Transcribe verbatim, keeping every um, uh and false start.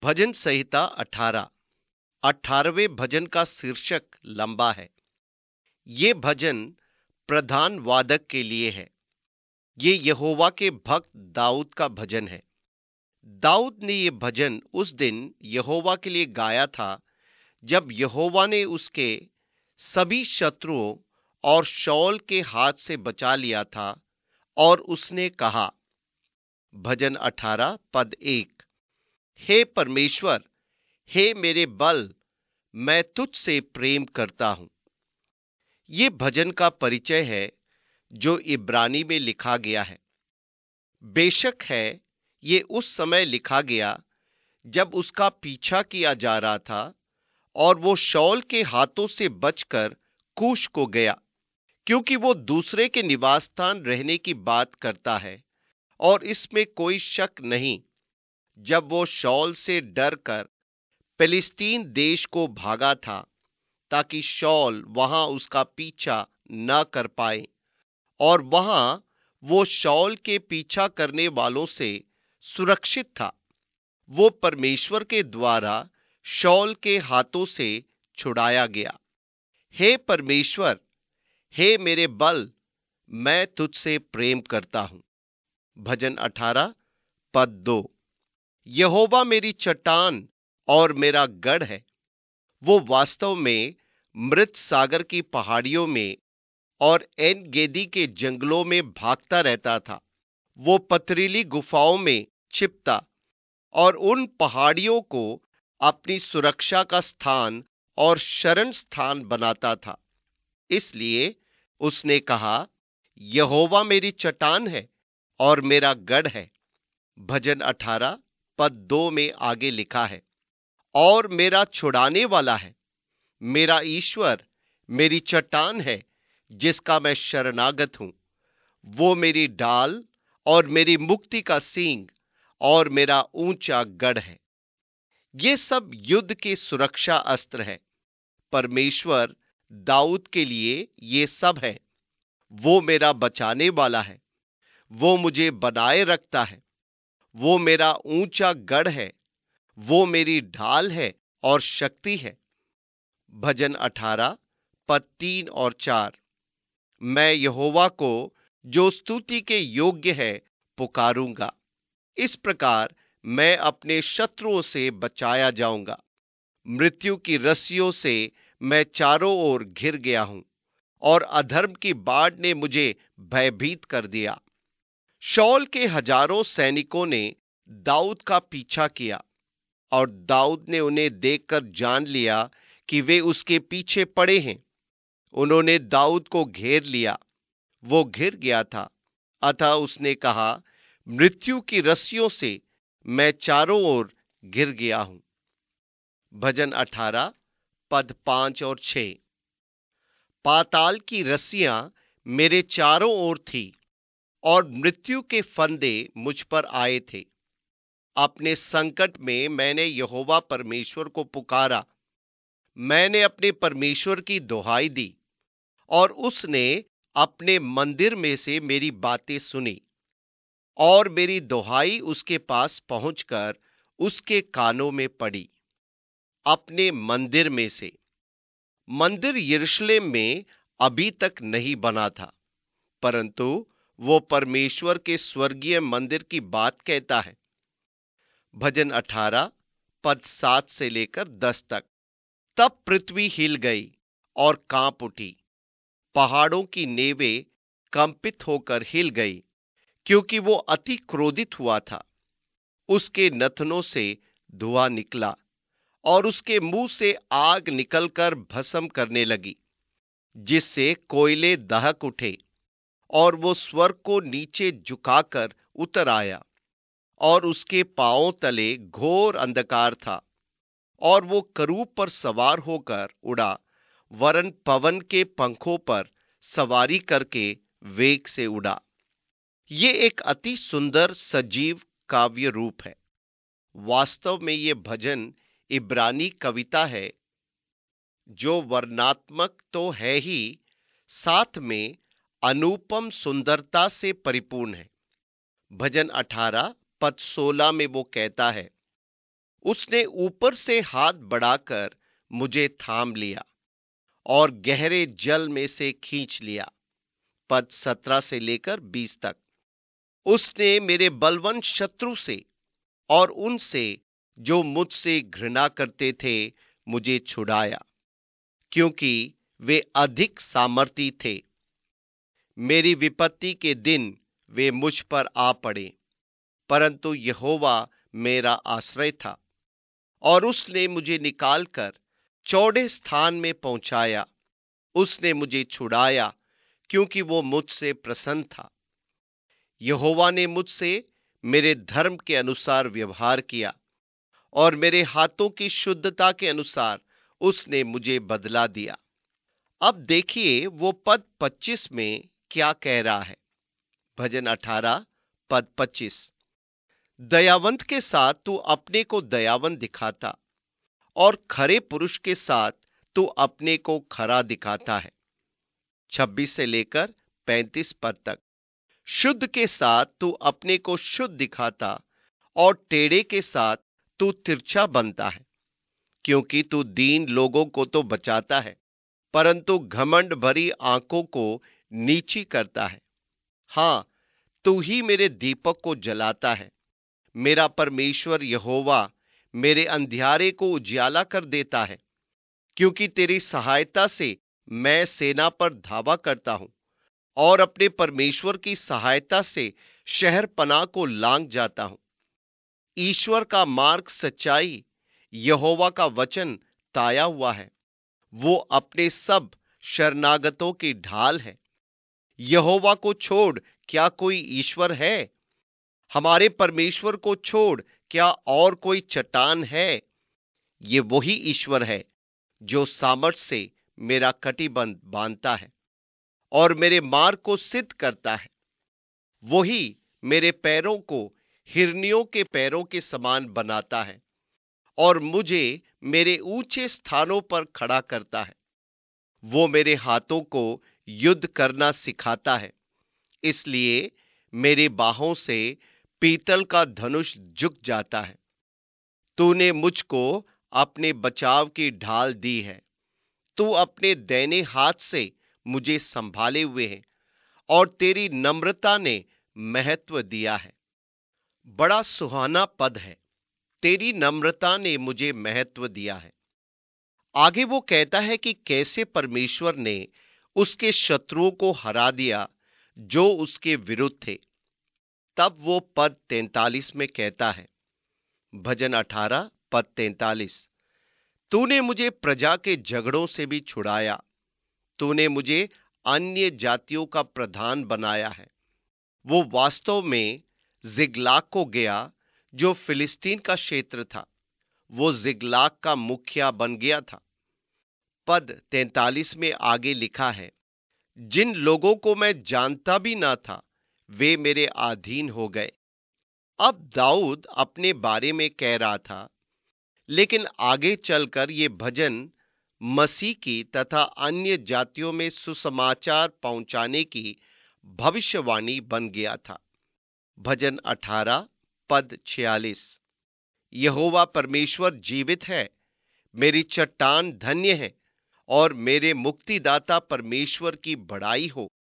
भजन संहिता अठारह। अठारहवें भजन का शीर्षक लंबा है। ये भजन प्रधान वादक के लिए है। ये यहोवा के भक्त दाऊद का भजन है। दाऊद ने ये भजन उस दिन यहोवा के लिए गाया था जब यहोवा ने उसके सभी शत्रुओं और शौल के हाथ से बचा लिया था। और उसने कहा, भजन अठारह पद एक, हे परमेश्वर, हे मेरे बल, मैं तुझसे प्रेम करता हूं। ये भजन का परिचय है जो इब्रानी में लिखा गया है। बेशक है ये उस समय लिखा गया जब उसका पीछा किया जा रहा था और वो शौल के हाथों से बचकर कूश को गया, क्योंकि वो दूसरे के निवास स्थान रहने की बात करता है। और इसमें कोई शक नहीं, जब वो शौल से डर कर फिलिस्तीन देश को भागा था ताकि शौल वहां उसका पीछा न कर पाए, और वहां वो शौल के पीछा करने वालों से सुरक्षित था। वो परमेश्वर के द्वारा शौल के हाथों से छुड़ाया गया। हे परमेश्वर, हे मेरे बल, मैं तुझसे प्रेम करता हूं। भजन अठारह पद दो, यहोवा मेरी चट्टान और मेरा गढ़ है। वो वास्तव में मृत सागर की पहाड़ियों में और एन गेदी के जंगलों में भागता रहता था। वो पथरीली गुफाओं में छिपता और उन पहाड़ियों को अपनी सुरक्षा का स्थान और शरण स्थान बनाता था। इसलिए उसने कहा, यहोवा मेरी चट्टान है और मेरा गढ़ है। भजन अठारह पद दो में आगे लिखा है, और मेरा छुड़ाने वाला है। मेरा ईश्वर मेरी चट्टान है जिसका मैं शरणागत हूं। वो मेरी ढाल और मेरी मुक्ति का सींग और मेरा ऊंचा गढ़ है। ये सब युद्ध के सुरक्षा अस्त्र है। परमेश्वर दाऊद के लिए ये सब है। वो मेरा बचाने वाला है। वो मुझे बनाए रखता है। वो मेरा ऊंचा गढ़ है। वो मेरी ढाल है और शक्ति है। भजन अठारह पद तीन और चार, मैं यहोवा को जो स्तुति के योग्य है पुकारूंगा। इस प्रकार मैं अपने शत्रुओं से बचाया जाऊंगा। मृत्यु की रस्सियों से मैं चारों ओर घिर गया हूं और अधर्म की बाढ़ ने मुझे भयभीत कर दिया। शौल के हजारों सैनिकों ने दाऊद का पीछा किया और दाऊद ने उन्हें देखकर जान लिया कि वे उसके पीछे पड़े हैं। उन्होंने दाऊद को घेर लिया। वो घिर गया था, अतः उसने कहा, मृत्यु की रस्सियों से मैं चारों ओर घिर गया हूं। भजन अठारह पद पांच और छह, पाताल की रस्सियां मेरे चारों ओर थी और मृत्यु के फंदे मुझ पर आए थे। अपने संकट में मैंने यहोवा परमेश्वर को पुकारा। मैंने अपने परमेश्वर की दुहाई दी और उसने अपने मंदिर में से मेरी बातें सुनी। और मेरी दुहाई उसके पास पहुंचकर उसके कानों में पड़ी। अपने मंदिर में से, मंदिर यरूशलेम में अभी तक नहीं बना था, परंतु वो परमेश्वर के स्वर्गीय मंदिर की बात कहता है। भजन अठारह पद सात से लेकर दस तक, तब पृथ्वी हिल गई और कांप उठी। पहाड़ों की नेवें कंपित होकर हिल गई, क्योंकि वो अति क्रोधित हुआ था। उसके नथनों से धुआं निकला और उसके मुंह से आग निकलकर भस्म करने लगी, जिससे कोयले दहक उठे। और वो स्वर्ग को नीचे झुकाकर उतर आया और उसके पांवों तले घोर अंधकार था। और वो करूब पर सवार होकर उड़ा, वरन पवन के पंखों पर सवारी करके वेग से उड़ा। ये एक अति सुंदर सजीव काव्य रूप है। वास्तव में ये भजन इब्रानी कविता है जो वर्णनात्मक तो है ही, साथ में अनुपम सुंदरता से परिपूर्ण है। भजन अठारह पद सोलह में वो कहता है, उसने ऊपर से हाथ बढ़ाकर मुझे थाम लिया और गहरे जल में से खींच लिया। पद सत्रह से लेकर बीस तक। उसने मेरे बलवंत शत्रु से और उनसे जो मुझसे घृणा करते थे मुझे छुड़ाया, क्योंकि वे अधिक सामर्थी थे। मेरी विपत्ति के दिन वे मुझ पर आ पड़े, परंतु यहोवा मेरा आश्रय था और उसने मुझे निकालकर चौड़े स्थान में पहुंचाया। उसने मुझे छुड़ाया, क्योंकि वो मुझसे प्रसन्न था। यहोवा ने मुझसे मेरे धर्म के अनुसार व्यवहार किया और मेरे हाथों की शुद्धता के अनुसार उसने मुझे बदला दिया। अब देखिए वो पद पच्चीस में क्या कह रहा है। भजन अठारह पद पच्चीस। दयावंत के साथ तू अपने को दयावंत दिखाता और खरे पुरुष के साथ तू अपने को खरा दिखाता है। छब्बीस से लेकर पैंतीस पद तक। शुद्ध के साथ तू अपने को शुद्ध दिखाता और टेढ़े के साथ तू तिरछा बनता है, क्योंकि तू दीन लोगों को तो बचाता है, परंतु घमंड भरी आंखों को नीची करता है। हाँ, तू ही मेरे दीपक को जलाता है। मेरा परमेश्वर यहोवा मेरे अंधियारे को उजियाला कर देता है, क्योंकि तेरी सहायता से मैं सेना पर धावा करता हूं और अपने परमेश्वर की सहायता से शहर पनाह को लांघ जाता हूं। ईश्वर का मार्ग सच्चाई, यहोवा का वचन ताया हुआ है। वो अपने सब शरणागतों की ढाल है। यहोवा को छोड़ क्या कोई ईश्वर है? हमारे परमेश्वर को छोड़ क्या और कोई चट्टान है? ये वही ईश्वर है जो सामर्थ से मेरा कटिबंध बांधता है और मेरे मार्ग को सिद्ध करता है। वही मेरे पैरों को हिरनियों के पैरों के समान बनाता है और मुझे मेरे ऊंचे स्थानों पर खड़ा करता है। वो मेरे हाथों को युद्ध करना सिखाता है, इसलिए मेरी बाहों से पीतल का धनुष झुक जाता है। तूने मुझको अपने बचाव की ढाल दी है। तू अपने दाहिने हाथ से मुझे संभाले हुए है और तेरी नम्रता ने महत्व दिया है। बड़ा सुहाना पद है। तेरी नम्रता ने मुझे महत्व दिया है। आगे वो कहता है कि कैसे परमेश्वर ने उसके शत्रुओं को हरा दिया जो उसके विरुद्ध थे। तब वो पद तैंतालीस में कहता है, भजन अठारह पद तैंतालीस। तूने मुझे प्रजा के झगड़ों से भी छुड़ाया। तूने मुझे अन्य जातियों का प्रधान बनाया है। वो वास्तव में जिगलाग को गया, जो फिलिस्तीन का क्षेत्र था। वो जिगलाग का मुखिया बन गया था। पद तैंतालीस में आगे लिखा है, जिन लोगों को मैं जानता भी ना था वे मेरे अधीन हो गए। अब दाऊद अपने बारे में कह रहा था, लेकिन आगे चलकर ये भजन मसीह की तथा अन्य जातियों में सुसमाचार पहुंचाने की भविष्यवाणी बन गया था। भजन अठारह पद छियालीस। यहोवा परमेश्वर जीवित है, मेरी चट्टान धन्य है और मेरे मुक्तिदाता परमेश्वर की बड़ाई हो।